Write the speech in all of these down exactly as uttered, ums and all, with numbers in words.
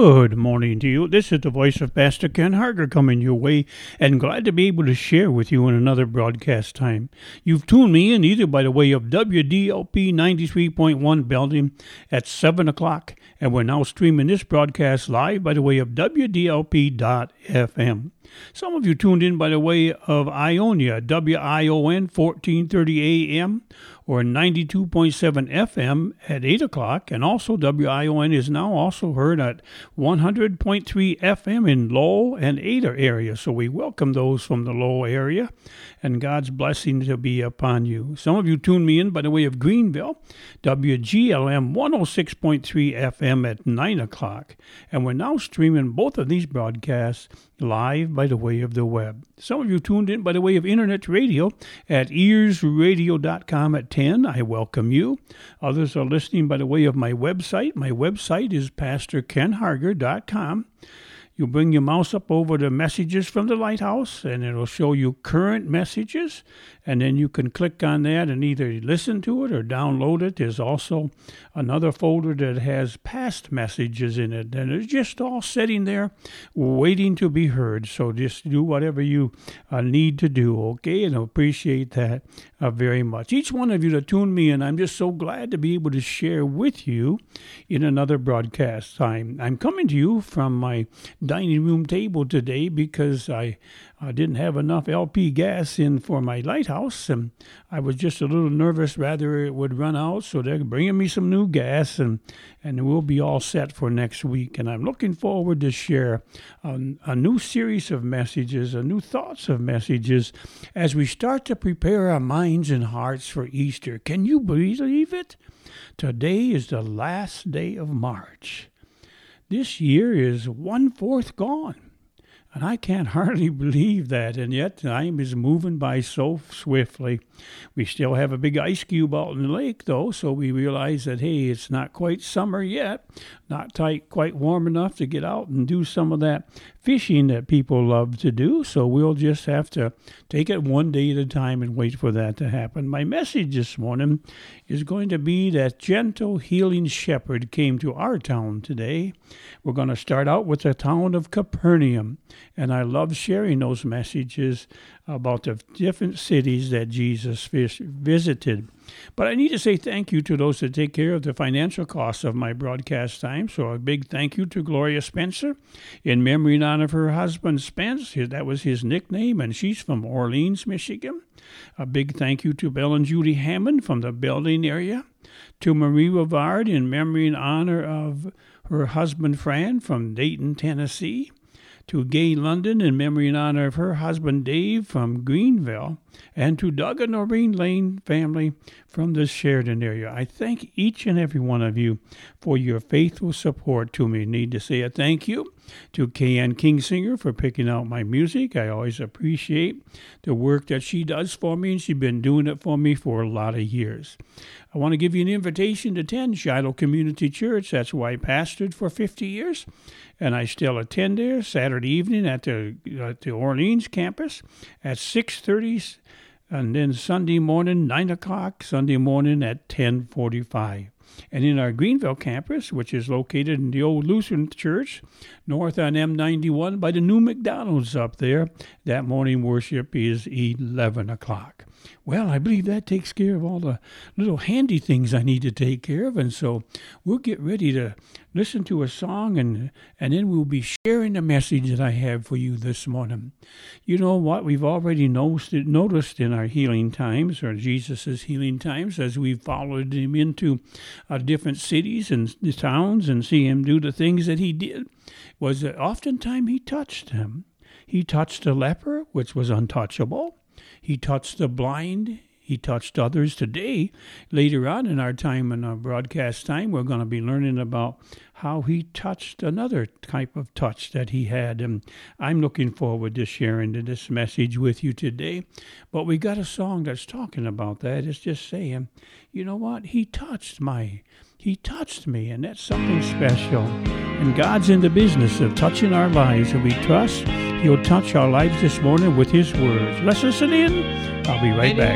Good morning to you. This is the voice of Pastor Ken Harger coming your way, and glad to be able to share with you in another broadcast time. You've tuned me in either by the way of W D L P ninety-three point one Belgium at seven o'clock, and we're now streaming this broadcast live by the way of W D L P dot F M. Some of you tuned in by the way of Ionia, W I O N fourteen thirty A M, or ninety-two point seven F M at eight o'clock, and also W I O N is now also heard at one hundred point three F M in Lowell and Ada area, so we welcome those from the Lowell area, and God's blessing to be upon you. Some of you tuned me in by the way of Greenville, W G L M one oh six point three F M at nine o'clock, and we're now streaming both of these broadcasts live by the way of the web. Some of you tuned in by the way of internet radio at ears radio dot com at ten. I welcome you. Others are listening by the way of my website. My website is pastor ken harger dot com. You bring your mouse up over the messages from the Lighthouse, and it'll show you current messages, and then you can click on that and either listen to it or download it. There's also another folder that has past messages in it, and it's just all sitting there waiting to be heard. So just do whatever you uh, need to do, okay? And I appreciate that uh, very much. Each one of you that tuned me in, I'm just so glad to be able to share with you in another broadcast time. I'm coming to you from my dining room table today because I I didn't have enough L P gas in for my Lighthouse, and I was just a little nervous rather it would run out, so they're bringing me some new gas, and, and we'll be all set for next week. And I'm looking forward to share a, a new series of messages, a new thoughts of messages, as we start to prepare our minds and hearts for Easter. Can you believe it? Today is the last day of March. This year is one-fourth gone. And I can't hardly believe that, and yet time is moving by so swiftly. We still have a big ice cube out in the lake, though, so we realize that, hey, it's not quite summer yet, not tight, quite warm enough to get out and do some of that fishing that people love to do, so we'll just have to take it one day at a time and wait for that to happen. My message this morning is going to be that gentle, healing shepherd came to our town today. We're going to start out with the town of Capernaum. And I love sharing those messages about the different cities that Jesus visited. But I need to say thank you to those that take care of the financial costs of my broadcast time. So a big thank you to Gloria Spencer in memory and honor of her husband, Spence. That was his nickname, and she's from Orleans, Michigan. A big thank you to Bill and Judy Hammond from the Belding area. To Marie Rivard in memory and honor of her husband, Fran, from Dayton, Tennessee. To Gay London in memory and honor of her husband Dave from Greenville, and to Doug and Noreen Lane family from the Sheridan area. I thank each and every one of you for your faithful support to me. Need to say a thank you to Kay Ann Kingsinger for picking out my music. I always appreciate the work that she does for me, and she's been doing it for me for a lot of years. I want to give you an invitation to attend Shiloh Community Church. That's where I pastored for fifty years, and I still attend there Saturday evening at the, at the Orleans campus at six thirty, and then Sunday morning, nine o'clock, Sunday morning at ten forty-five. And in our Greenville campus, which is located in the old Lutheran Church, north on M ninety-one by the new McDonald's up there, that morning worship is eleven o'clock. Well, I believe that takes care of all the little handy things I need to take care of, and so we'll get ready to listen to a song, and, and then we'll be sharing the message that I have for you this morning. You know what we've already noticed, noticed in our healing times, or Jesus' healing times, as we've followed him into uh, different cities and towns and see him do the things that he did, was that oftentimes he touched them. He touched the leper, which was untouchable. He touched the blind. He touched others. Today, later on in our time, in our broadcast time, we're going to be learning about how he touched another type of touch that he had. And I'm looking forward to sharing this message with you today. But we got a song that's talking about that. It's just saying, you know what? He touched my, he touched me, and that's something special. And God's in the business of touching our lives, and we trust he'll touch our lives this morning with his words. Let's listen in. I'll be right back.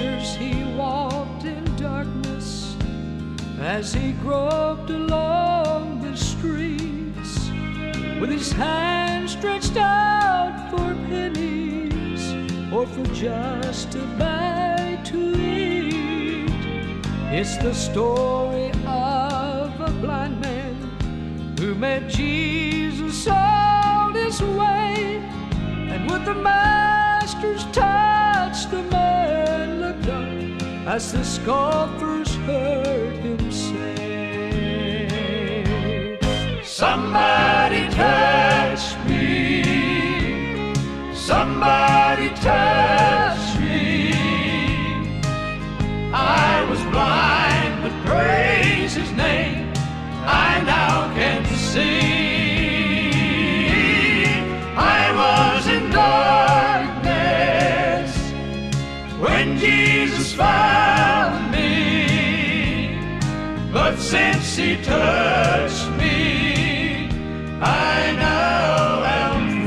He walked in darkness as he groped along the streets. with his hand stretched out for pennies or for just a bite to eat. It's the story of a blind man who met Jesus all this way, and with the master's touch the man looked up as the scoffers heard him say, somebody touch me, somebody touch me. I was blind but praise his name, I now can see. I was in darkness when Jesus found me, but since he touched me, I now am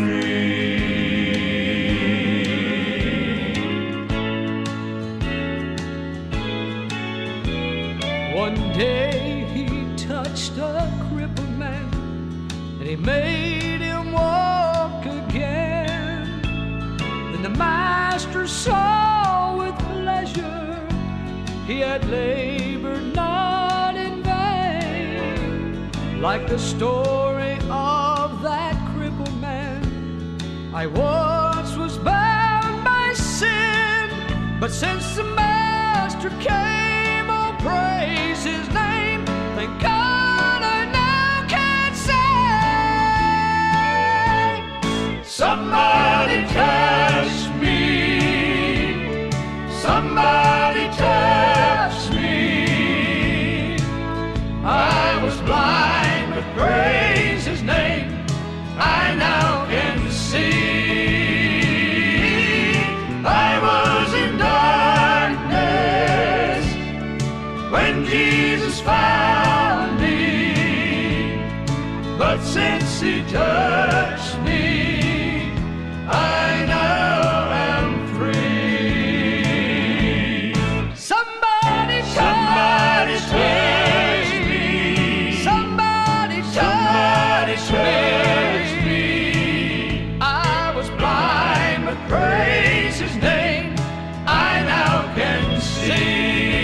free. One day he touched a crippled man, and he made him walk again. Then the master saw with pleasure he had labored not in vain. Like the story of that crippled man, I once was bound by sin, but since the master came, oh praise his name. Thank God I now can say, somebody touch me, somebody touch me. I was blind but praise his name, I now can see. I was in darkness when Jesus found me, but since he touched me, I now am free. Somebody touch somebody touch me, somebody touch somebody me. I was blind but praise his name, I now can see.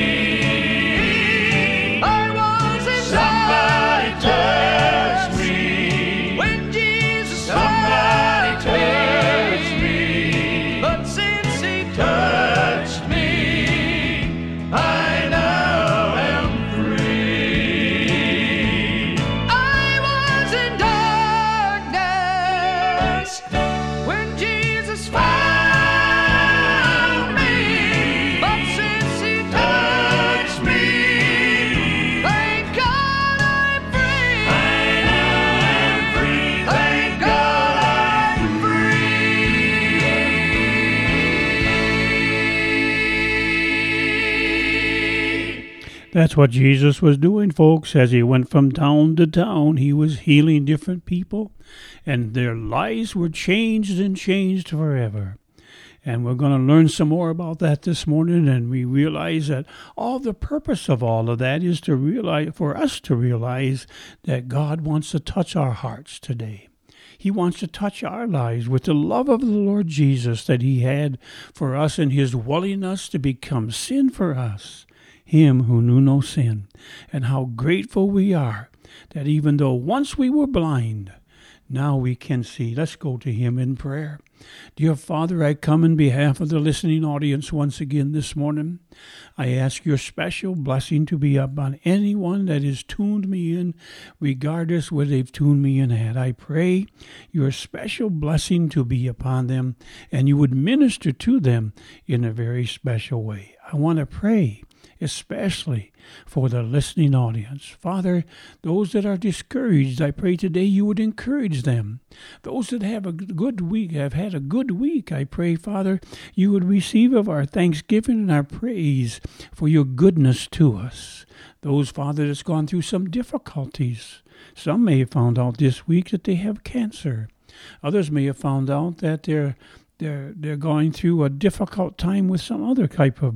That's what Jesus was doing, folks. As he went from town to town, he was healing different people, and their lives were changed and changed forever. And we're going to learn some more about that this morning, and we realize that all the purpose of all of that is to realize, for us to realize that God wants to touch our hearts today. He wants to touch our lives with the love of the Lord Jesus that he had for us and his willingness to become sin for us. Him who knew no sin, and how grateful we are that even though once we were blind, now we can see. Let's go to him in prayer. Dear Father, I come in behalf of the listening audience once again this morning. I ask your special blessing to be upon anyone that has tuned me in, regardless where they've tuned me in at. I pray your special blessing to be upon them, and you would minister to them in a very special way. I want to pray especially for the listening audience. Father, those that are discouraged, I pray today you would encourage them. Those that have a good week, have had a good week, I pray, Father, you would receive of our thanksgiving and our praise for your goodness to us. Those, Father, that's gone through some difficulties. Some may have found out this week that they have cancer. Others may have found out that they're They're, they're going through a difficult time with some other type of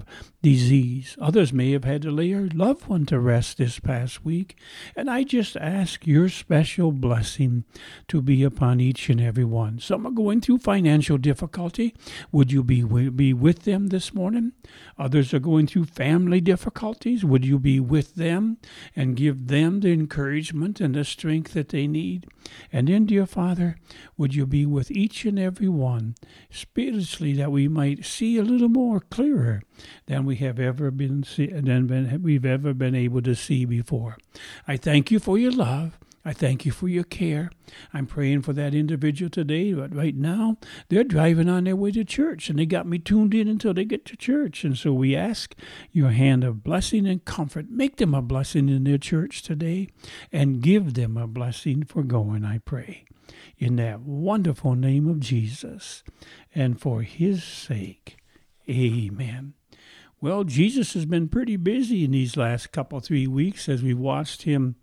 disease. Others may have had to lay a loved one to rest this past week. And I just ask your special blessing to be upon each and every one. Some are going through financial difficulty. Would you be, be with them this morning? Others are going through family difficulties. Would you be with them and give them the encouragement and the strength that they need? And then, dear Father, would you be with each and every one spiritually, that we might see a little more clearer than we have ever been see, than been, we've ever been able to see before. I thank you for your love. I thank you for your care. I'm praying for that individual today, but right now they're driving on their way to church, and they got me tuned in until they get to church. And so we ask your hand of blessing and comfort. Make them a blessing in their church today, and give them a blessing for going, I pray. In that wonderful name of Jesus, and for his sake, amen. Well, Jesus has been pretty busy in these last couple, three weeks as we watched him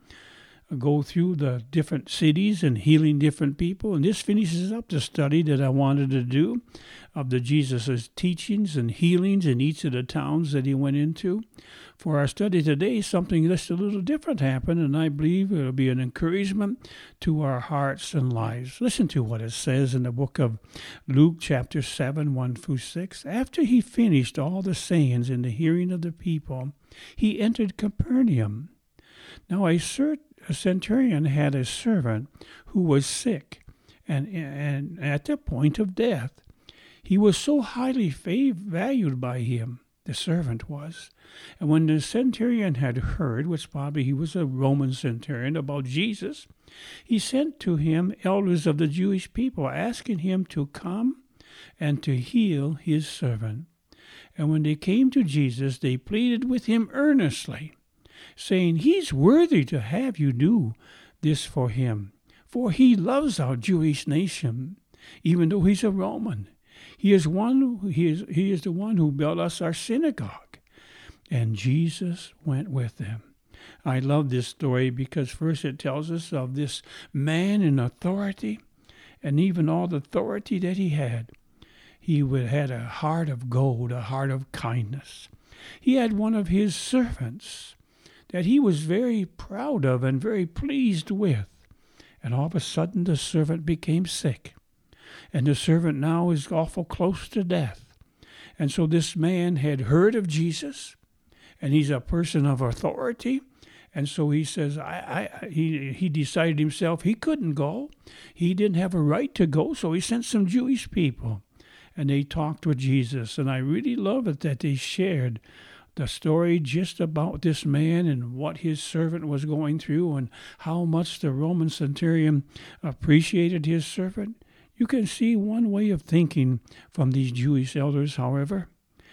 go through the different cities and healing different people. And this finishes up the study that I wanted to do of the Jesus' teachings and healings in each of the towns that he went into. For our study today, something just a little different happened, and I believe it will be an encouragement to our hearts and lives. Listen to what it says in the book of Luke chapter seven, one through six. After he finished all the sayings in the hearing of the people, he entered Capernaum. Now a certain A centurion had a servant who was sick and, and at the point of death. He was so highly fav- valued by him, the servant was. And when the centurion had heard, which probably he was a Roman centurion, about Jesus, he sent to him elders of the Jewish people, asking him to come and to heal his servant. And when they came to Jesus, they pleaded with him earnestly, saying, he's worthy to have you do this for him, for he loves our Jewish nation, even though he's a Roman. He is one. He is, he is the one who built us our synagogue. And Jesus went with them. I love this story because first it tells us of this man in authority, and even all the authority that he had. He had a heart of gold, a heart of kindness. He had one of his servants that he was very proud of and very pleased with. And all of a sudden the servant became sick. And the servant now is awful close to death. And so this man had heard of Jesus, and he's a person of authority. And so he says, I, I, he, he decided himself he couldn't go. He didn't have a right to go, so he sent some Jewish people. And they talked with Jesus. And I really love it that they shared the story just about this man and what his servant was going through and how much the Roman centurion appreciated his servant. You can see one way of thinking from these Jewish elders, however,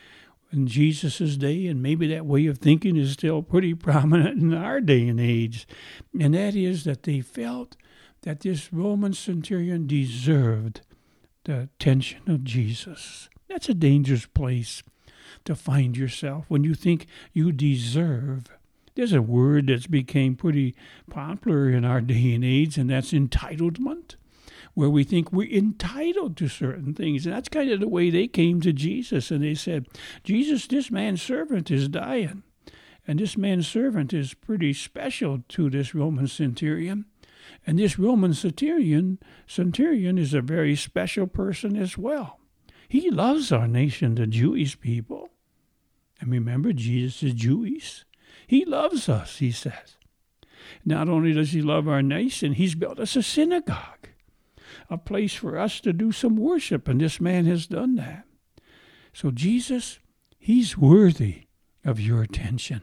in Jesus' day, and maybe that way of thinking is still pretty prominent in our day and age, and that is that they felt that this Roman centurion deserved the attention of Jesus. That's a dangerous place to find yourself when you think you deserve. There's a word that's became pretty popular in our day and age, and that's entitlement, where we think we're entitled to certain things. And that's kind of the way they came to Jesus, and they said, Jesus, this man's servant is dying, and this man's servant is pretty special to this Roman centurion. And this Roman centurion, centurion is a very special person as well. He loves our nation, the Jewish people. And remember, Jesus is Jewish. He loves us, he says. Not only does he love our nation, he's built us a synagogue, a place for us to do some worship, and this man has done that. So Jesus, he's worthy of your attention.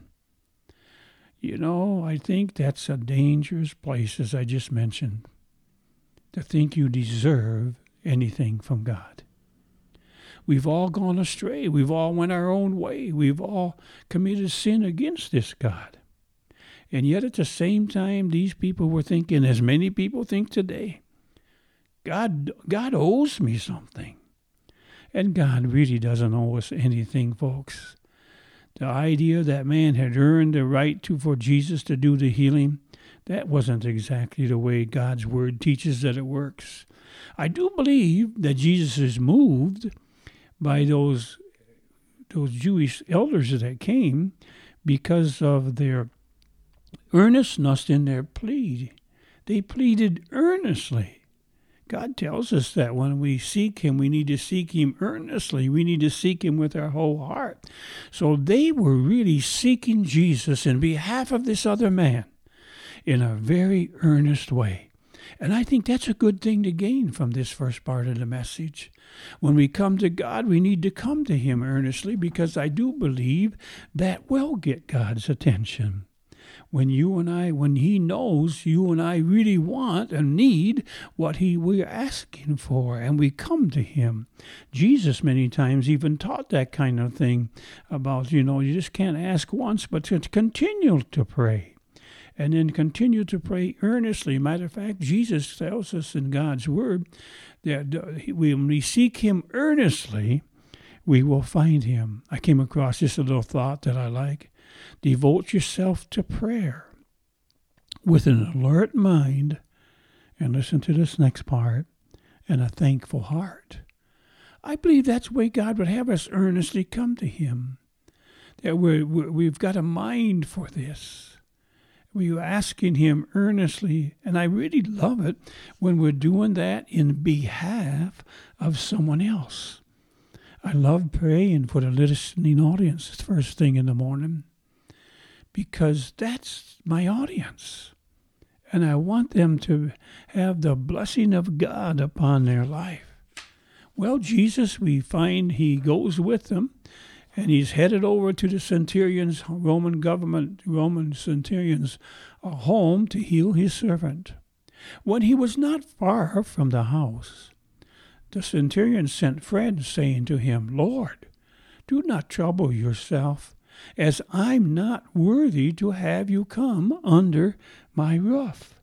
You know, I think that's a dangerous place, as I just mentioned, to think you deserve anything from God. We've all gone astray. We've all went our own way. We've all committed sin against this God. And yet at the same time, these people were thinking, as many people think today, God, God owes me something. And God really doesn't owe us anything, folks. The idea that man had earned the right to for Jesus to do the healing, that wasn't exactly the way God's word teaches that it works. I do believe that Jesus is moved by those those Jewish elders that came because of their earnestness in their plea. They pleaded earnestly. God tells us that when we seek him, we need to seek him earnestly. We need to seek him with our whole heart. So they were really seeking Jesus in behalf of this other man in a very earnest way. And I think that's a good thing to gain from this first part of the message. When we come to God, we need to come to him earnestly, because I do believe that will get God's attention. When you and I, when he knows you and I really want and need what he we're asking for, and we come to him. Jesus many times even taught that kind of thing about, you know, you just can't ask once, but to continue to pray. And then continue to pray earnestly. Matter of fact, Jesus tells us in God's word that when we seek him earnestly, we will find him. I came across just a little thought that I like. Devote yourself to prayer with an alert mind, and listen to this next part, and a thankful heart. I believe that's the way God would have us earnestly come to him. That we're, we've got a mind for this. We're asking him earnestly, and I really love it when we're doing that in behalf of someone else. I love praying for the listening audience first thing in the morning, because that's my audience. And I want them to have the blessing of God upon their life. Well, Jesus, we find he goes with them, and he's headed over to the centurion's, Roman government, Roman centurion's uh, home to heal his servant. When he was not far from the house, the centurion sent friends, saying to him, Lord, do not trouble yourself, as I'm not worthy to have you come under my roof.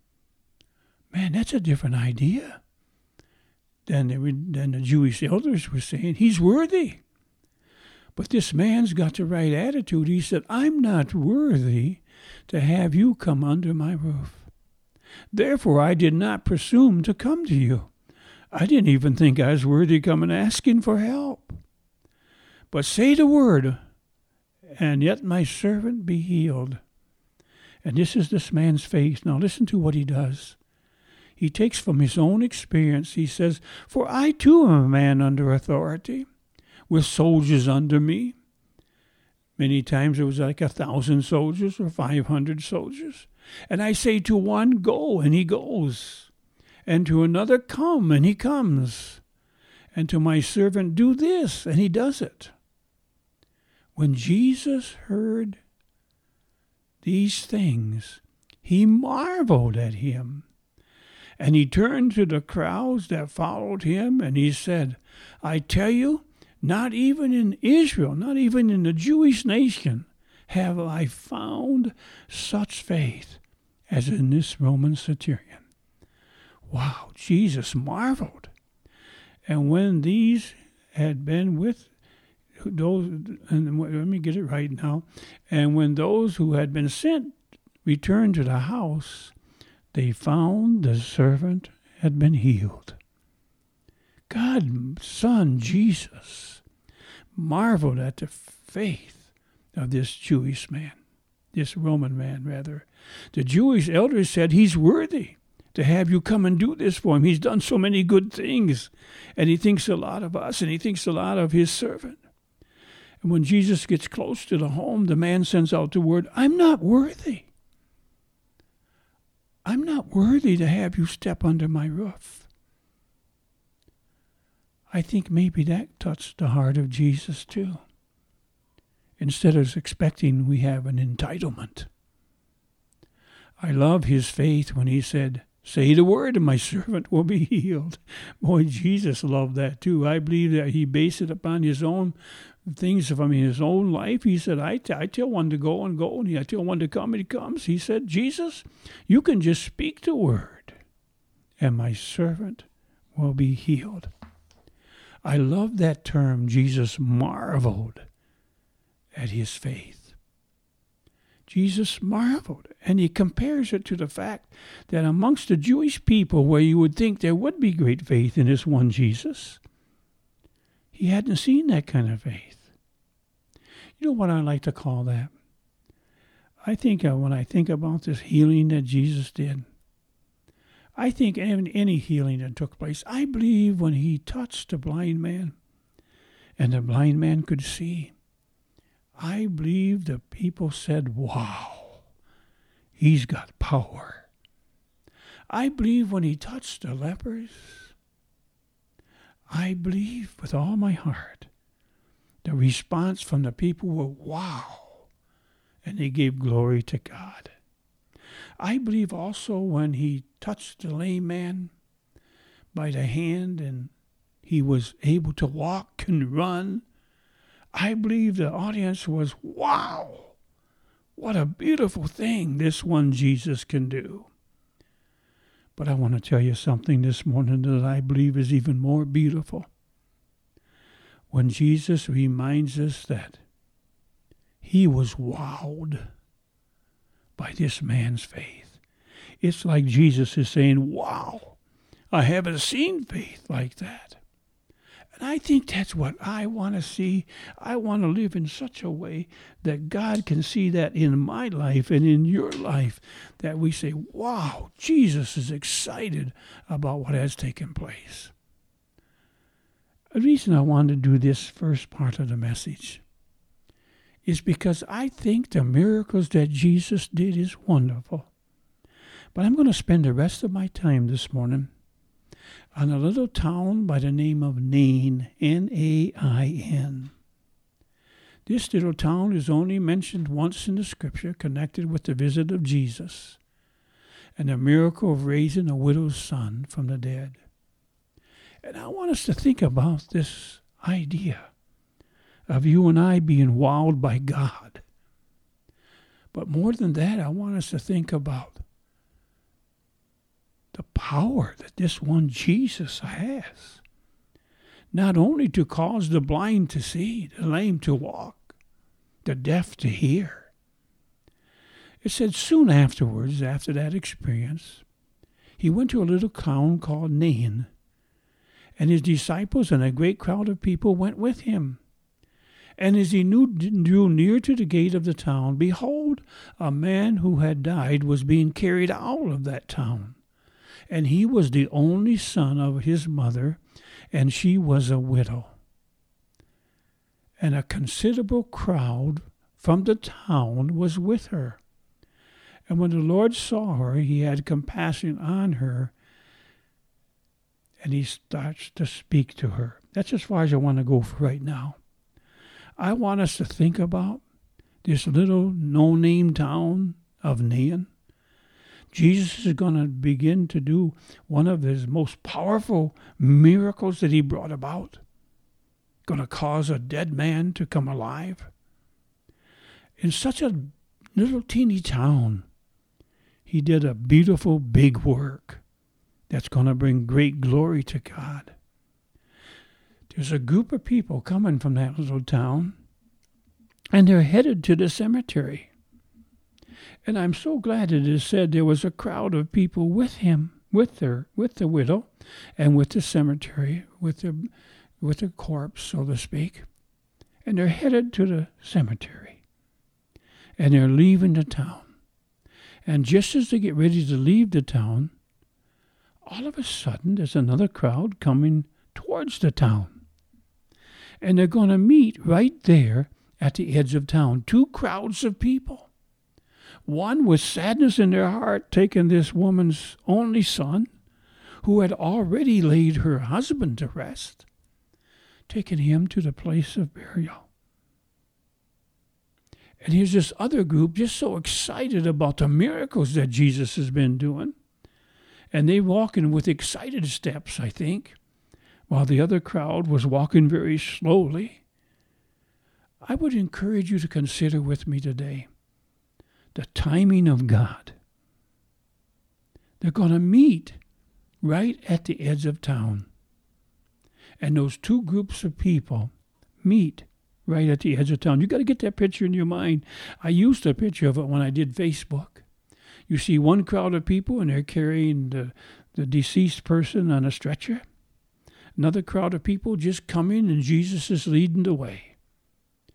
Man, that's a different idea than the, than the Jewish elders were saying. He's worthy. But this man's got the right attitude. He said, I'm not worthy to have you come under my roof. Therefore, I did not presume to come to you. I didn't even think I was worthy to come and asking for help. But say the word, and yet my servant be healed. And this is this man's faith. Now listen to what he does. He takes from his own experience. He says, for I too am a man under authority, with soldiers under me. Many times it was like a thousand soldiers or five hundred soldiers. And I say to one, go, and he goes. And to another, come, and he comes. And to my servant, do this, and he does it. When Jesus heard these things, he marveled at him. And he turned to the crowds that followed him, and he said, I tell you, not even in Israel, not even in the Jewish nation, have I found such faith as in this Roman centurion. Wow, Jesus marveled. And when these had been with those, and let me get it right now, and when those who had been sent returned to the house, they found the servant had been healed. God's Son, Jesus, marveled at the faith of this Jewish man, this Roman man, rather. The Jewish elders said, he's worthy to have you come and do this for him. He's done so many good things, and he thinks a lot of us, and he thinks a lot of his servant. And when Jesus gets close to the home, the man sends out the word, I'm not worthy. I'm not worthy to have you step under my roof. I think maybe that touched the heart of Jesus too. Instead of expecting we have an entitlement. I love his faith when he said, say the word and my servant will be healed. Boy, Jesus loved that too. I believe that he based it upon his own things from his own life. He said, I, t- I tell one to go and go, and I tell one to come and he comes. He said, Jesus, you can just speak the word and my servant will be healed. I love that term. Jesus marveled at his faith. Jesus marveled, and he compares it to the fact that amongst the Jewish people, where you would think there would be great faith in this one Jesus, he hadn't seen that kind of faith. You know what I like to call that? I think uh, when I think about this healing that Jesus did, I think any, any healing that took place, I believe when he touched the blind man and the blind man could see, I believe the people said, wow, he's got power. I believe when he touched the lepers, I believe with all my heart, the response from the people were, wow, and they gave glory to God. I believe also when he touched the lame man by the hand and he was able to walk and run, I believe the audience was, wow, what a beautiful thing this one Jesus can do. But I want to tell you something this morning that I believe is even more beautiful. When Jesus reminds us that he was wowed by this man's faith. It's like Jesus is saying, wow, I haven't seen faith like that. And I think that's what I want to see. I want to live in such a way that God can see that in my life and in your life, that we say, wow, Jesus is excited about what has taken place. The reason I wanted to do this first part of the message is because I think the miracles that Jesus did is wonderful. But I'm going to spend the rest of my time this morning on a little town by the name of Nain, N A I N. This little town is only mentioned once in the scripture connected with the visit of Jesus and the miracle of raising a widow's son from the dead. And I want us to think about this idea of you and I being wowed by God. But more than that, I want us to think about the power that this one Jesus has. Not only to cause the blind to see, the lame to walk, the deaf to hear. It said soon afterwards, after that experience, he went to a little town called Nain, and his disciples and a great crowd of people went with him. And as he drew near to the gate of the town, behold, a man who had died was being carried out of that town. And he was the only son of his mother, and she was a widow. And a considerable crowd from the town was with her. And when the Lord saw her, he had compassion on her, and he starts to speak to her. That's as far as I want to go for right now. I want us to think about this little no-name town of Nain. Jesus is going to begin to do one of his most powerful miracles that he brought about. Going to cause a dead man to come alive. In such a little teeny town, he did a beautiful big work that's going to bring great glory to God. There's a group of people coming from that little town, and they're headed to the cemetery. And I'm so glad it is said there was a crowd of people with him, with her, with the widow, and with the cemetery, with the, with the corpse, so to speak. And they're headed to the cemetery. And they're leaving the town. And just as they get ready to leave the town, all of a sudden there's another crowd coming towards the town. And they're going to meet right there at the edge of town. Two crowds of people. One with sadness in their heart, taking this woman's only son, who had already laid her husband to rest, taking him to the place of burial. And here's this other group just so excited about the miracles that Jesus has been doing. And they walking with excited steps, I think, while the other crowd was walking very slowly. I would encourage you to consider with me today the timing of God. They're going to meet right at the edge of town. And those two groups of people meet right at the edge of town. You got to get that picture in your mind. I used a picture of it when I did Facebook. You see one crowd of people, and they're carrying the, the deceased person on a stretcher. Another crowd of people just coming, and Jesus is leading the way.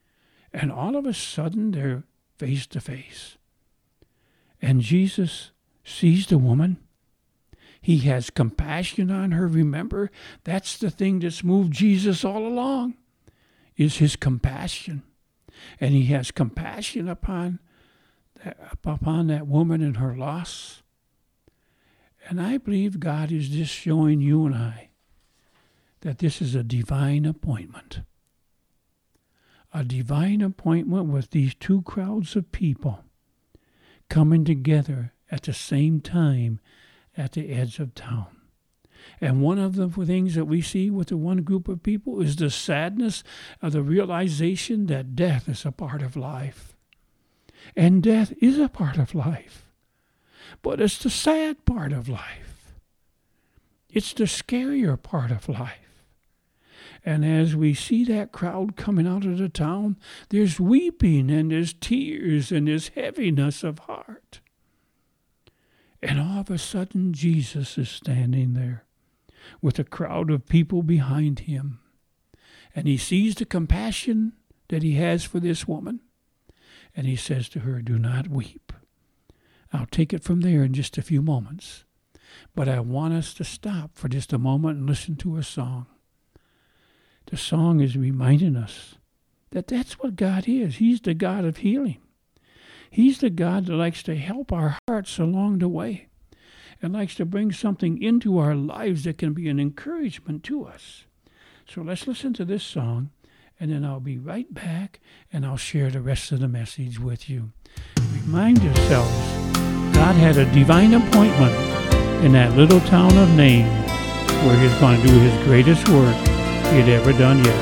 And all of a sudden, they're face to face. And Jesus sees the woman. He has compassion on her. Remember, that's the thing that's moved Jesus all along, is his compassion. And he has compassion upon that, upon that woman and her loss. And I believe God is just showing you and I that this is a divine appointment. A divine appointment with these two crowds of people coming together at the same time at the edge of town. And one of the things that we see with the one group of people is the sadness of the realization that death is a part of life. And death is a part of life. But it's the sad part of life. It's the scarier part of life. And as we see that crowd coming out of the town, there's weeping and there's tears and there's heaviness of heart. And all of a sudden, Jesus is standing there with a crowd of people behind him. And he sees the compassion that he has for this woman. And he says to her, "Do not weep." I'll take it from there in just a few moments. But I want us to stop for just a moment and listen to a song. The song is reminding us that that's what God is. He's the God of healing. He's the God that likes to help our hearts along the way and likes to bring something into our lives that can be an encouragement to us. So let's listen to this song, and then I'll be right back, and I'll share the rest of the message with you. Remind yourselves, God had a divine appointment in that little town of Nain where he's going to do his greatest work he'd ever done yet.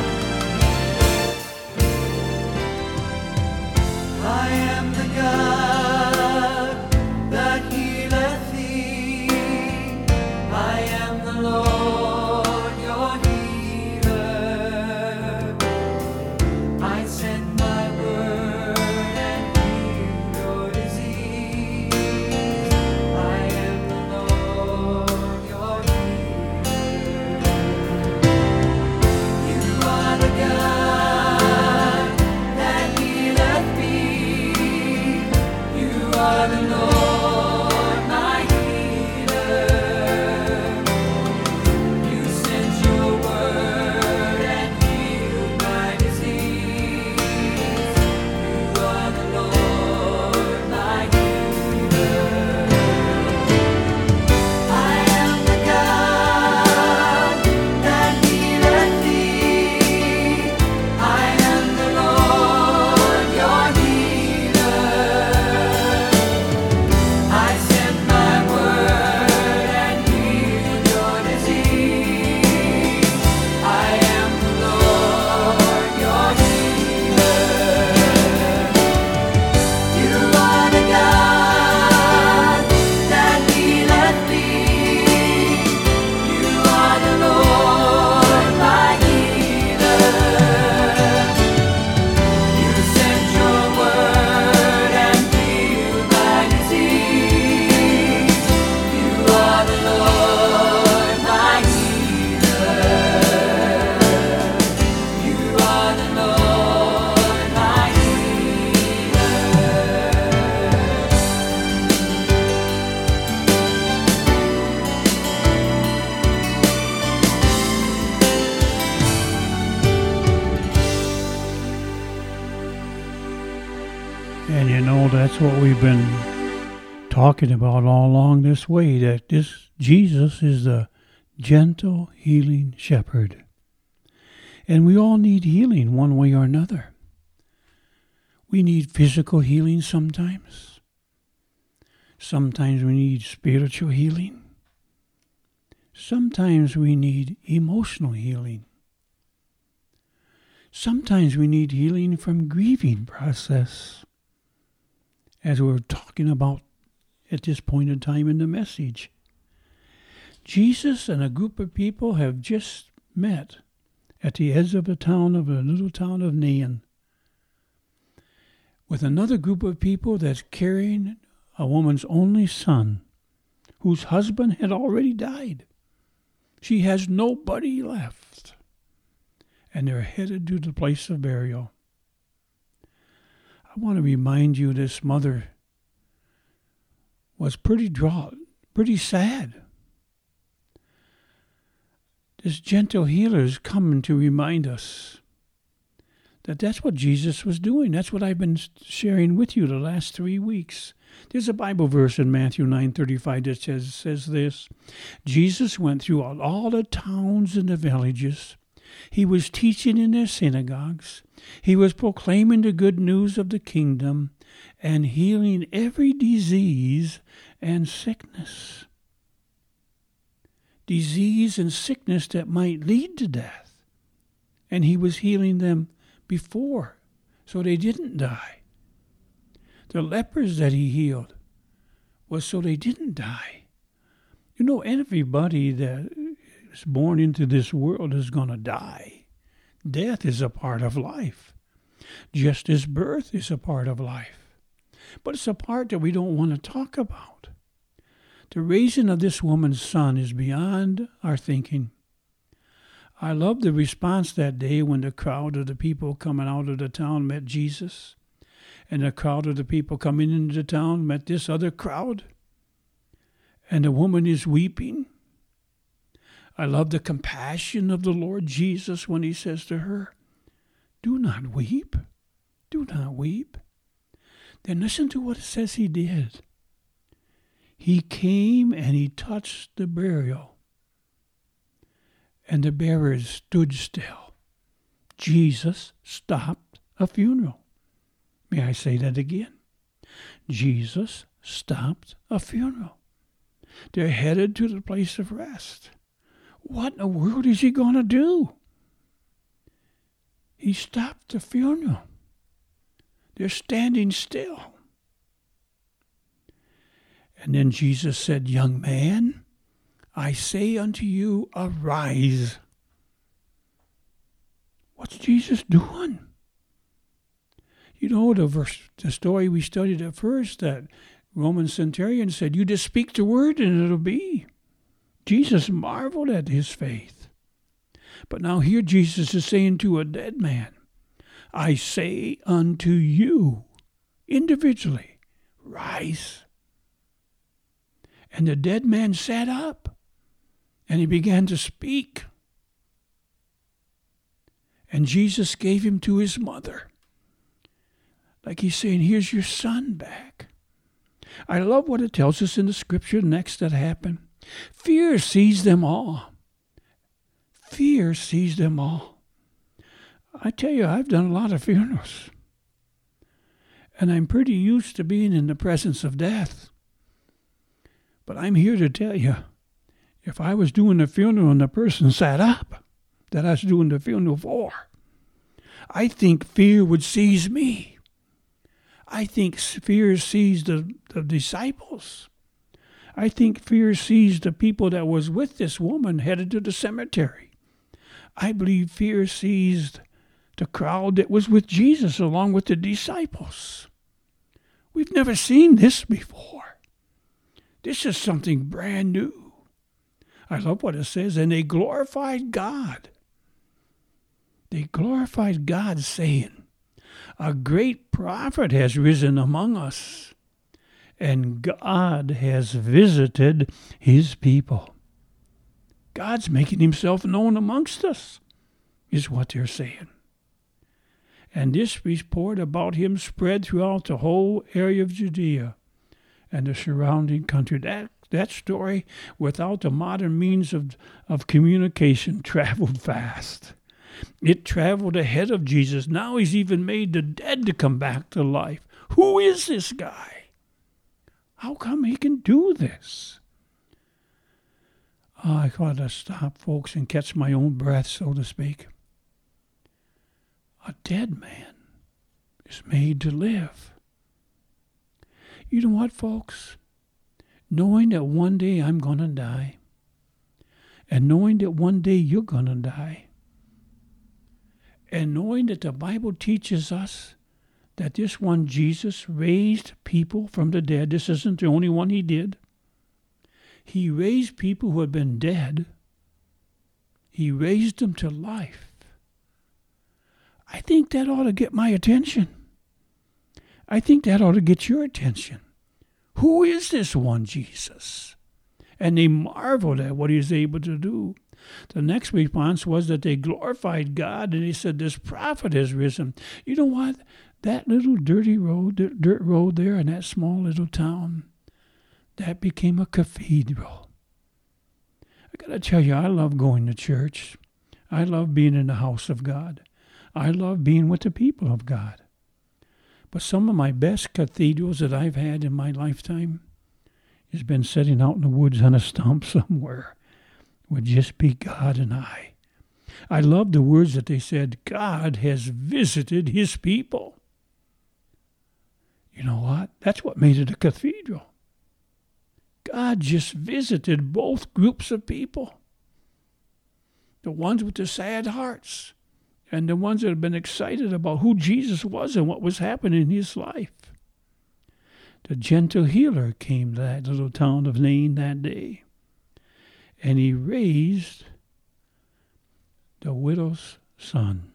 I am the God that healeth thee. I am the Lord your healer. I send my word and heal your disease. I am the Lord your healer. You are the God that healeth me. You are the Lord my healer. You sent your word and healed my disease. You are the Lord my healer. I am the God that healeth thee. I am the Lord your healer. I sent my word and healed your disease. I am the Lord your healer. You are the God that healeth thee. You are the Lord my healer. You sent your word and healed my disease. You are the Lord my healer. You are the Lord my healer. And you know, that's what we've been talking about all along this way, that this Jesus is the gentle, healing shepherd. And we all need healing one way or another. We need physical healing sometimes. Sometimes we need spiritual healing. Sometimes we need emotional healing. Sometimes we need healing from grieving process, as we're talking about at this point in time in the message. Jesus and a group of people have just met at the edge of the town of a little town of Nain with another group of people that's carrying a woman's only son whose husband had already died. She has nobody left. And they're headed to the place of burial. I want to remind you this mother was pretty drought, pretty sad. This gentle healer is coming to remind us that that's what Jesus was doing. That's what I've been sharing with you the last three weeks. There's a Bible verse in Matthew nine thirty-five that says, says this: Jesus went throughout all the towns and the villages. He was teaching in their synagogues. He was proclaiming the good news of the kingdom and healing every disease and sickness. Disease and sickness that might lead to death. And he was healing them before, so they didn't die. The lepers that he healed was so they didn't die. You know, everybody that is born into this world is going to die. Death is a part of life, just as birth is a part of life. But it's a part that we don't want to talk about. The raising of this woman's son is beyond our thinking. I love the response that day when the crowd of the people coming out of the town met Jesus, and the crowd of the people coming into the town met this other crowd, and the woman is weeping. I love the compassion of the Lord Jesus when he says to her, "Do not weep, do not weep." Then listen to what it says he did. He came and he touched the burial, and the bearers stood still. Jesus stopped a funeral. May I say that again? Jesus stopped a funeral. They're headed to the place of rest. What in the world is he going to do? He stopped the funeral. They're standing still. And then Jesus said, "Young man, I say unto you, arise." What's Jesus doing? You know, the verse, the story we studied at first, that Roman centurion said, "You just speak the word and it'll be." Jesus marveled at his faith. But now here Jesus is saying to a dead man, "I say unto you, individually, rise." And the dead man sat up, and he began to speak. And Jesus gave him to his mother. Like he's saying, "Here's your son back." I love what it tells us in the scripture next that happened. Fear seized them all. Fear seized them all. I tell you, I've done a lot of funerals. And I'm pretty used to being in the presence of death. But I'm here to tell you, if I was doing a funeral and the person sat up that I was doing the funeral for, I think fear would seize me. I think fear seized the, the disciples. I think fear seized the people that was with this woman headed to the cemetery. I believe fear seized the crowd that was with Jesus along with the disciples. We've never seen this before. This is something brand new. I love what it says, and they glorified God. They glorified God, saying, "A great prophet has risen among us, and God has visited his people." God's making himself known amongst us, is what they're saying. And this report about him spread throughout the whole area of Judea and the surrounding country. That, that story, without the modern means of, of communication, traveled fast. It traveled ahead of Jesus. Now he's even made the dead to come back to life. Who is this guy? How come he can do this? Oh, I got to stop, folks, and catch my own breath, so to speak. A dead man is made to live. You know what, folks? Knowing that one day I'm going to die, and knowing that one day you're going to die, and knowing that the Bible teaches us that this one Jesus raised people from the dead. This isn't the only one he did. He raised people who had been dead. He raised them to life. I think that ought to get my attention. I think that ought to get your attention. Who is this one Jesus? And they marveled at what he was able to do. The next response was that they glorified God, and they said, this prophet has risen. You know what? That little dirty road, dirt road there in that small little town, that became a cathedral. I got to tell you, I love going to church. I love being in the house of God. I love being with the people of God. But some of my best cathedrals that I've had in my lifetime has been sitting out in the woods on a stump somewhere. Would just be God and I. I love the words that they said, God has visited his people. You know what? That's what made it a cathedral. God just visited both groups of people. The ones with the sad hearts and the ones that have been excited about who Jesus was and what was happening in his life. The gentle healer came to that little town of Nain that day. And he raised the widow's son.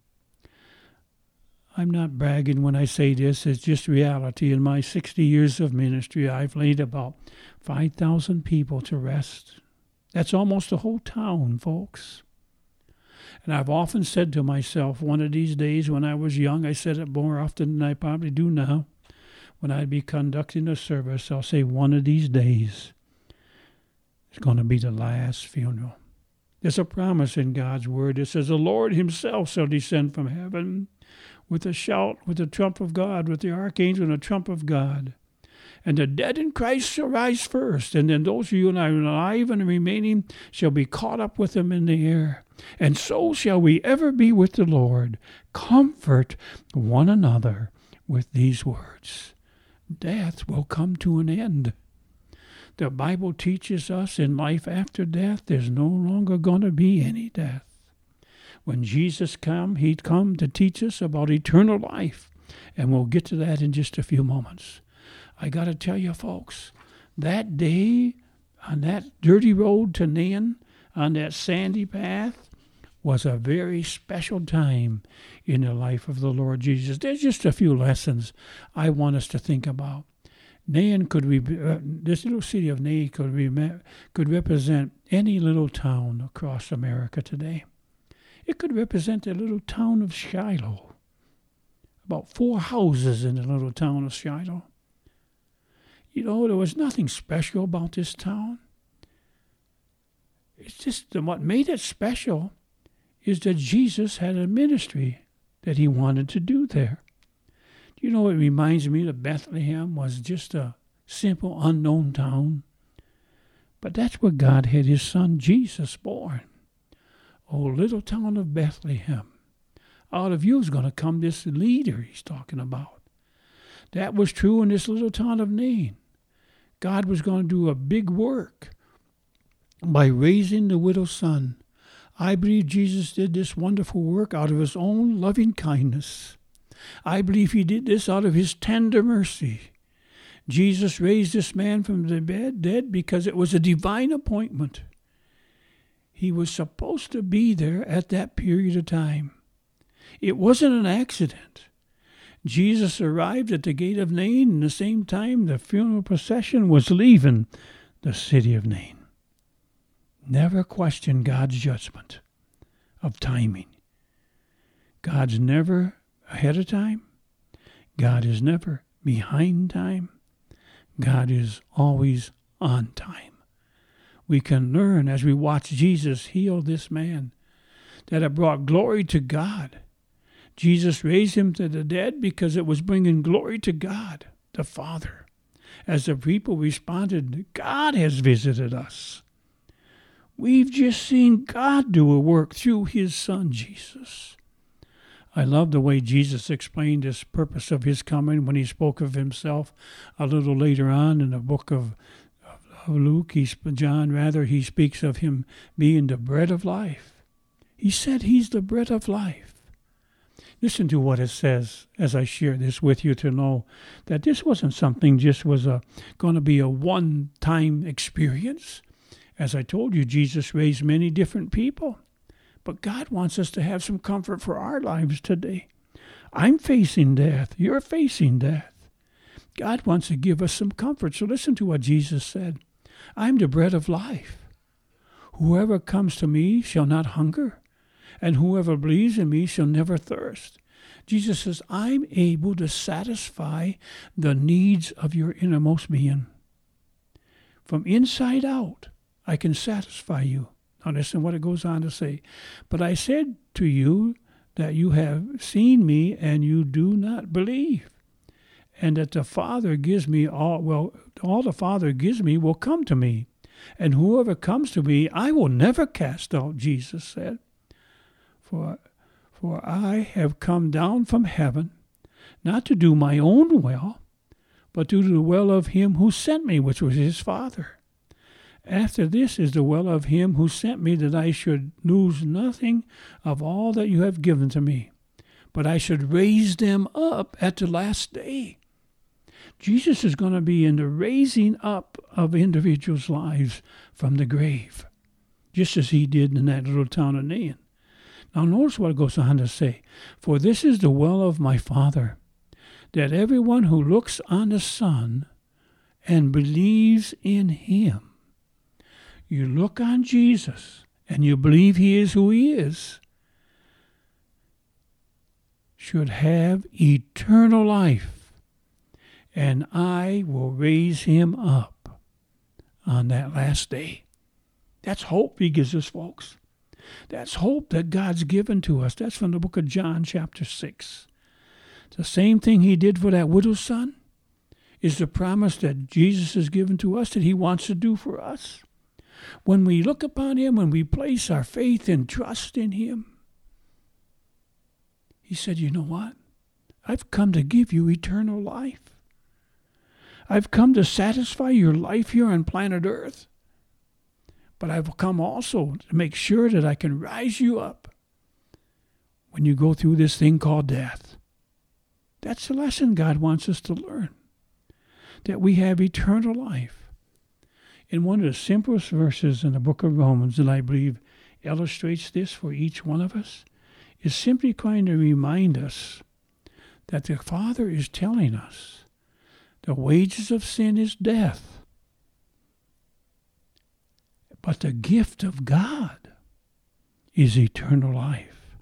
I'm not bragging when I say this. It's just reality. In my sixty years of ministry, I've laid about five thousand people to rest. That's almost a whole town, folks. And I've often said to myself, one of these days when I was young, I said it more often than I probably do now, when I'd be conducting a service, I'll say, one of these days, it's going to be the last funeral. There's a promise in God's word. It says, the Lord himself shall descend from heaven with a shout, with the trump of God, with the archangel and the trump of God. And the dead in Christ shall rise first, and then those of you and I are alive and remaining shall be caught up with them in the air. And so shall we ever be with the Lord. Comfort one another with these words. Death will come to an end. The Bible teaches us in life after death, there's no longer going to be any death. When Jesus came, he'd come to teach us about eternal life. And we'll get to that in just a few moments. I got to tell you, folks, that day on that dirty road to Nain, on that sandy path, was a very special time in the life of the Lord Jesus. There's just a few lessons I want us to think about. Nain could be, uh, this little city of Nain could, be, could represent any little town across America today. It could represent the little town of Shiloh. About four houses in the little town of Shiloh. You know, there was nothing special about this town. It's just what made it special is that Jesus had a ministry that he wanted to do there. You know, it reminds me that Bethlehem was just a simple, unknown town. But that's where God had his son Jesus born. Oh, little town of Bethlehem. Out of you is going to come this leader he's talking about. That was true in this little town of Nain. God was going to do a big work by raising the widow's son. I believe Jesus did this wonderful work out of his own loving kindness. I believe he did this out of his tender mercy. Jesus raised this man from the bed, dead because it was a divine appointment. He was supposed to be there at that period of time. It wasn't an accident. Jesus arrived at the gate of Nain in the same time the funeral procession was leaving the city of Nain. Never question God's judgment of timing. God's never ahead of time. God is never behind time. God is always on time. We can learn as we watch Jesus heal this man that it brought glory to God. Jesus raised him to the dead because it was bringing glory to God, the Father. As the people responded, God has visited us. We've just seen God do a work through his son, Jesus. I love the way Jesus explained this purpose of his coming when he spoke of himself a little later on in the book of, of Luke. He, John, rather, he speaks of him being the bread of life. He said he's the bread of life. Listen to what it says as I share this with you to know that this wasn't something just was a, going to be a one-time experience. As I told you, Jesus raised many different people. But God wants us to have some comfort for our lives today. I'm facing death. You're facing death. God wants to give us some comfort. So listen to what Jesus said. I'm the bread of life. Whoever comes to me shall not hunger, and whoever believes in me shall never thirst. Jesus says, I'm able to satisfy the needs of your innermost being. From inside out, I can satisfy you. Now listen what it goes on to say. But I said to you that you have seen me and you do not believe. And that the Father gives me all, well, all the Father gives me will come to me. And whoever comes to me, I will never cast out, Jesus said. For, for I have come down from heaven, not to do my own will, but to do the will of him who sent me, which was his Father. After this is the will of him who sent me, that I should lose nothing of all that you have given to me, but I should raise them up at the last day. Jesus is going to be in the raising up of individuals' lives from the grave, just as he did in that little town of Nain. Now notice what it goes on to say. For this is the will of my Father, that everyone who looks on the Son and believes in him, you look on Jesus and you believe he is who he is, should have eternal life. And I will raise him up on that last day. That's hope he gives us, folks. That's hope that God's given to us. That's from the book of John, chapter six. The same thing he did for that widow's son is the promise that Jesus has given to us that he wants to do for us. When we look upon him, when we place our faith and trust in him, he said, you know what? I've come to give you eternal life. I've come to satisfy your life here on planet Earth. But I've come also to make sure that I can rise you up when you go through this thing called death. That's the lesson God wants us to learn, that we have eternal life. In one of the simplest verses in the book of Romans, that I believe illustrates this for each one of us, is simply trying to remind us that the Father is telling us the wages of sin is death, but the gift of God is eternal life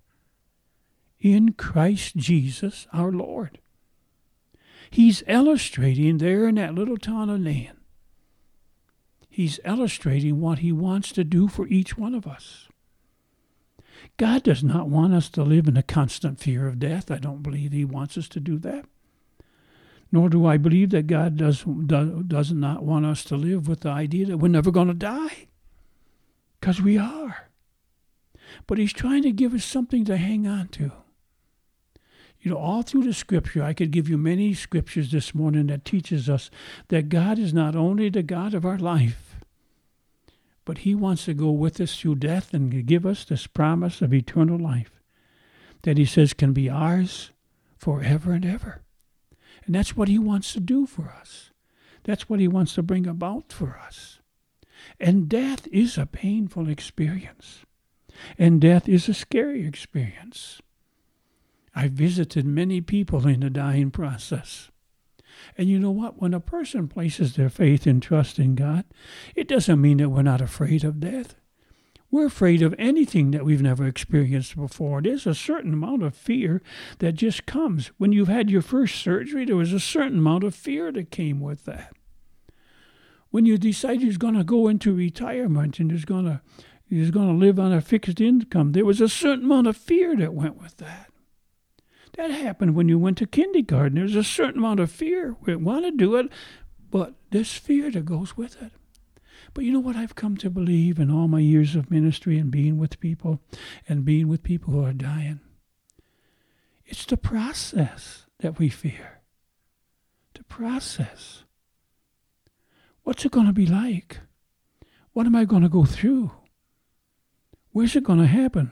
in Christ Jesus our Lord. He's illustrating there in that little town of Nain. He's illustrating what he wants to do for each one of us. God does not want us to live in a constant fear of death. I don't believe he wants us to do that. Nor do I believe that God does, does, does not want us to live with the idea that we're never going to die. Because we are. But he's trying to give us something to hang on to. You know, all through the Scripture, I could give you many scriptures this morning that teaches us that God is not only the God of our life, but he wants to go with us through death and give us this promise of eternal life that he says can be ours forever and ever. And that's what he wants to do for us. That's what he wants to bring about for us. And death is a painful experience. And death is a scary experience. I visited many people in the dying process. And you know what? When a person places their faith and trust in God, it doesn't mean that we're not afraid of death. We're afraid of anything that we've never experienced before. There's a certain amount of fear that just comes. When you've had your first surgery, there was a certain amount of fear that came with that. When you decide you're going to go into retirement and you're going to, you're going to live on a fixed income, there was a certain amount of fear that went with that. That happened when you went to kindergarten. There's a certain amount of fear. We want to do it, but there's fear that goes with it. But you know what I've come to believe in all my years of ministry and being with people and being with people who are dying? It's the process that we fear. The process. What's it going to be like? What am I going to go through? Where's it going to happen?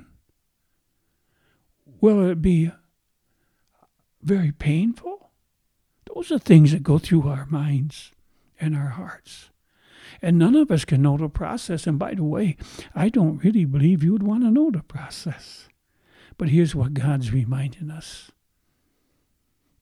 Will it be very painful? Those are things that go through our minds and our hearts. And none of us can know the process. And by the way, I don't really believe you would want to know the process. But here's what God's reminding us.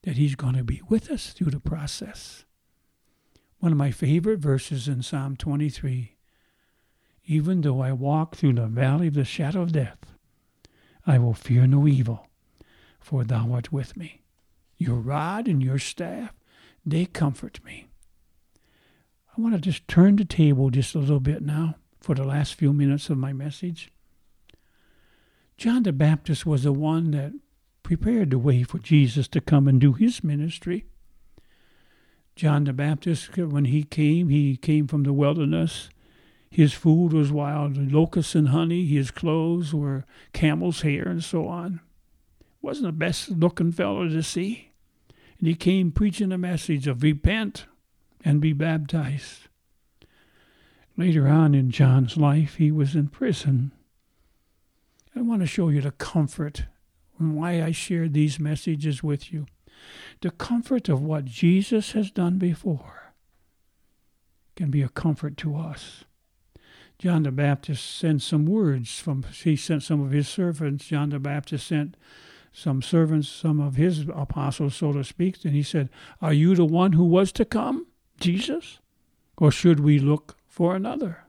that he's going to be with us through the process. One of my favorite verses in Psalm twenty-three, even though I walk through the valley of the shadow of death, I will fear no evil, for thou art with me. Your rod and your staff, they comfort me. I want to just turn the table just a little bit now for the last few minutes of my message. John the Baptist was the one that prepared the way for Jesus to come and do his ministry. John the Baptist, when he came, he came from the wilderness. His food was wild locusts and honey. His clothes were camel's hair and so on. Wasn't the best looking fellow to see. And he came preaching a message of repent and be baptized. Later on in John's life, he was in prison. I want to show you the comfort and why I shared these messages with you. The comfort of what Jesus has done before can be a comfort to us. John the Baptist sent some words from, he sent some of his servants. John the Baptist sent some servants, some of his apostles, so to speak, and he said, are you the one who was to come, Jesus? Or should we look for another?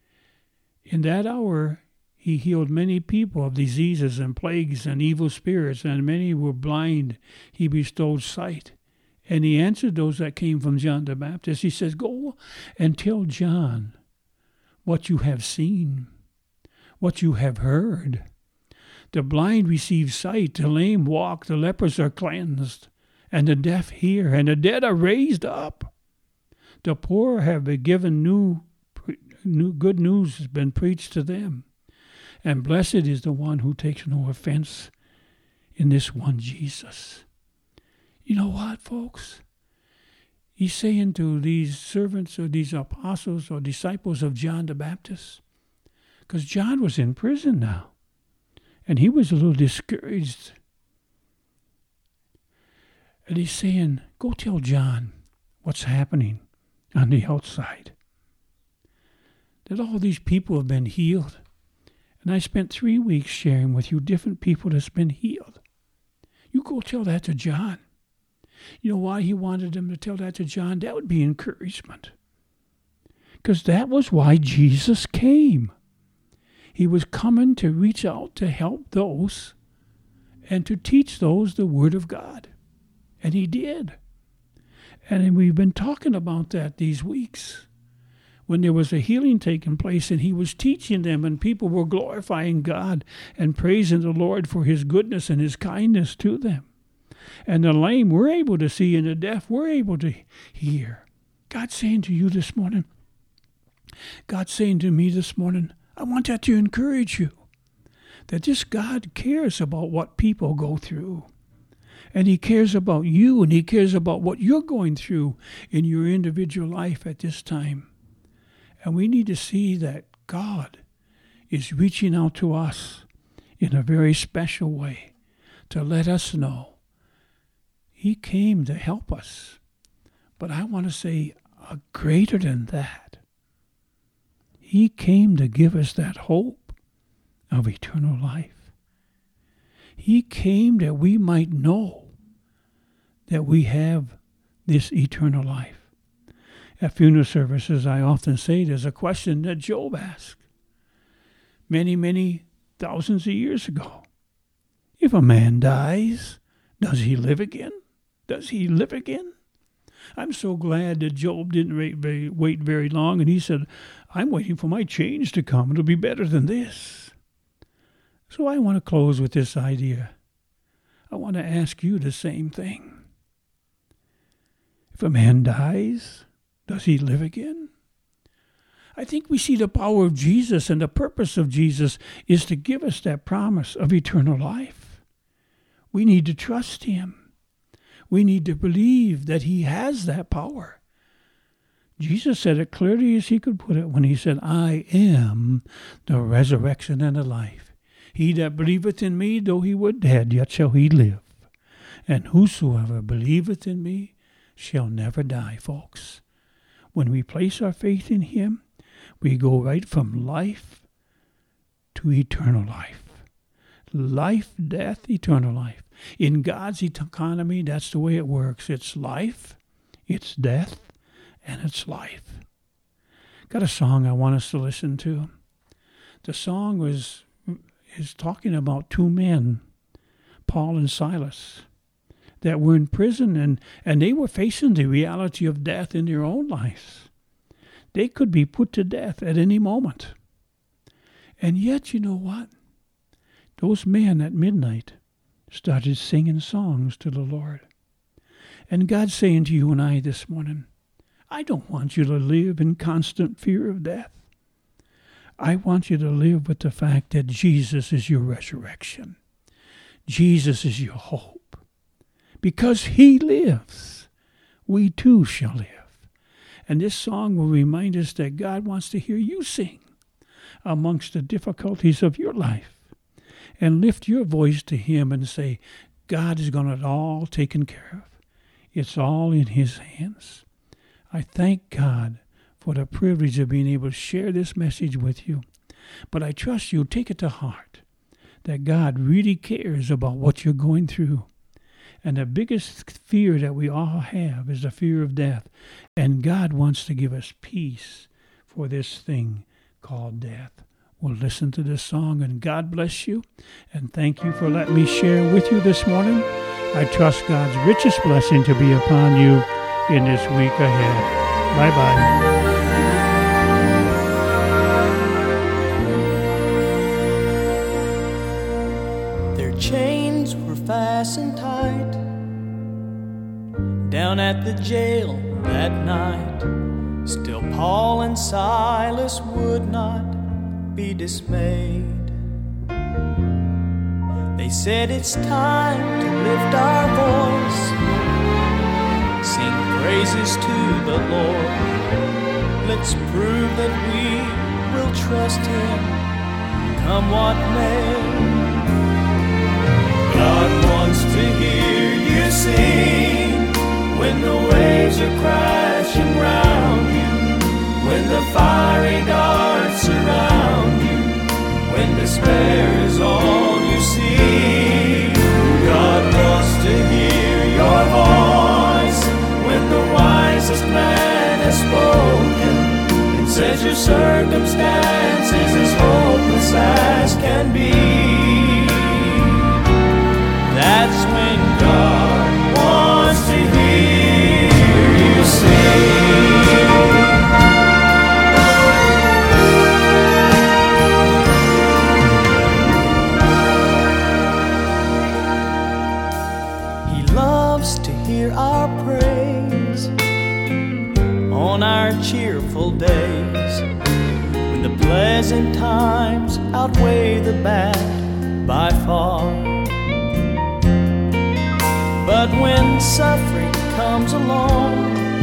In that hour, he healed many people of diseases and plagues and evil spirits, and many were blind. He bestowed sight. And he answered those that came from John the Baptist. He says, go and tell John what you have seen, what you have heard. The blind receive sight, the lame walk, the lepers are cleansed, and the deaf hear, and the dead are raised up. The poor have been given new, new good news has been preached to them. And blessed is the one who takes no offense in this one Jesus. You know what, folks? He's saying to these servants or these apostles or disciples of John the Baptist, because John was in prison now, and he was a little discouraged. And he's saying, go tell John what's happening on the outside. That all these people have been healed. And I spent three weeks sharing with you different people that's been healed. You go tell that to John. You know why he wanted them to tell that to John? That would be encouragement. Because that was why Jesus came. He was coming to reach out to help those and to teach those the Word of God. And he did. And we've been talking about that these weeks. When there was a healing taking place and he was teaching them and people were glorifying God and praising the Lord for his goodness and his kindness to them. And the lame were able to see and the deaf were able to hear. God's saying to you this morning, God's saying to me this morning, I want that to encourage you. That this God cares about what people go through. And he cares about you and he cares about what you're going through in your individual life at this time. And we need to see that God is reaching out to us in a very special way to let us know he came to help us. But I want to say uh, greater than that. He came to give us that hope of eternal life. He came that we might know that we have this eternal life. At funeral services, I often say there's a question that Job asked many, many thousands of years ago. If a man dies, does he live again? Does he live again? I'm so glad that Job didn't wait very, wait very long, and he said, I'm waiting for my change to come. It'll be better than this. So I want to close with this idea. I want to ask you the same thing. If a man dies, does he live again? I think we see the power of Jesus, and the purpose of Jesus is to give us that promise of eternal life. We need to trust him. We need to believe that he has that power. Jesus said it clearly as he could put it when he said, I am the resurrection and the life. He that believeth in me, though he were dead, yet shall he live. And whosoever believeth in me shall never die, folks. When we place our faith in him, we go right from life to eternal life. Life, death, eternal life. In God's economy, that's the way it works. It's life, it's death, and it's life. Got a song I want us to listen to. The song was is talking about two men, Paul and Silas, that were in prison, and, and they were facing the reality of death in their own lives. They could be put to death at any moment. And yet, you know what? Those men at midnight started singing songs to the Lord. And God's saying to you and I this morning, I don't want you to live in constant fear of death. I want you to live with the fact that Jesus is your resurrection. Jesus is your hope. Because he lives, we too shall live. And this song will remind us that God wants to hear you sing amongst the difficulties of your life. And lift your voice to him and say, God has got it all taken care of. It's all in his hands. I thank God for the privilege of being able to share this message with you. But I trust you'll take it to heart that God really cares about what you're going through. And the biggest fear that we all have is the fear of death. And God wants to give us peace for this thing called death. We'll listen to this song, and God bless you. And thank you for letting me share with you this morning. I trust God's richest blessing to be upon you in this week ahead. Bye-bye. Their chains were fastened tight down at the jail that night. Still Paul and Silas would not be dismayed. They said it's time to lift our voice, sing praises to the Lord. Let's prove that we will trust him, come what may. God wants to hear you sing when the waves are crashing round you, when the fiery darts surround you, when despair is all you see. God wants to hear your voice when the wisest man has spoken and says your circumstances as hopeless as can be. That's when God wants to hear you sing. Our praise on our cheerful days, when the pleasant times outweigh the bad by far. But when suffering comes along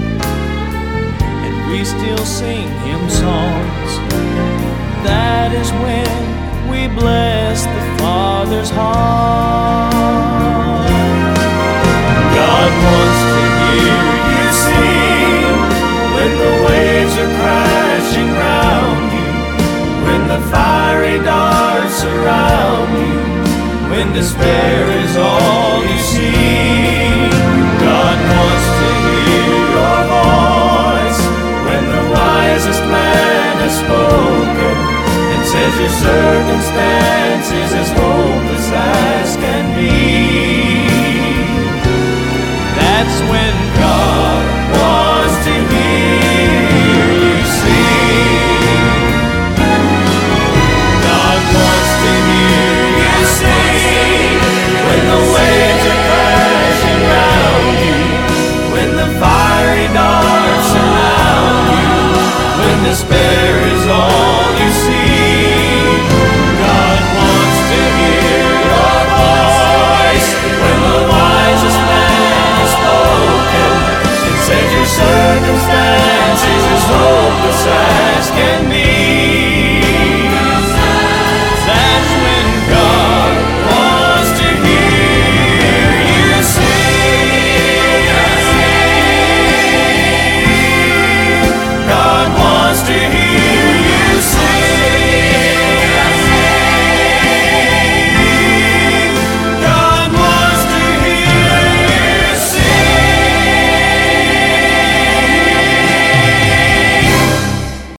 and we still sing hymn songs, that is when we bless the Father's heart. God wants to hear you sing when the waves are crashing round you, when the fiery darts surround you, when despair is all you see. God wants to hear your voice when the wisest man has spoken and says your circumstances as hopeless as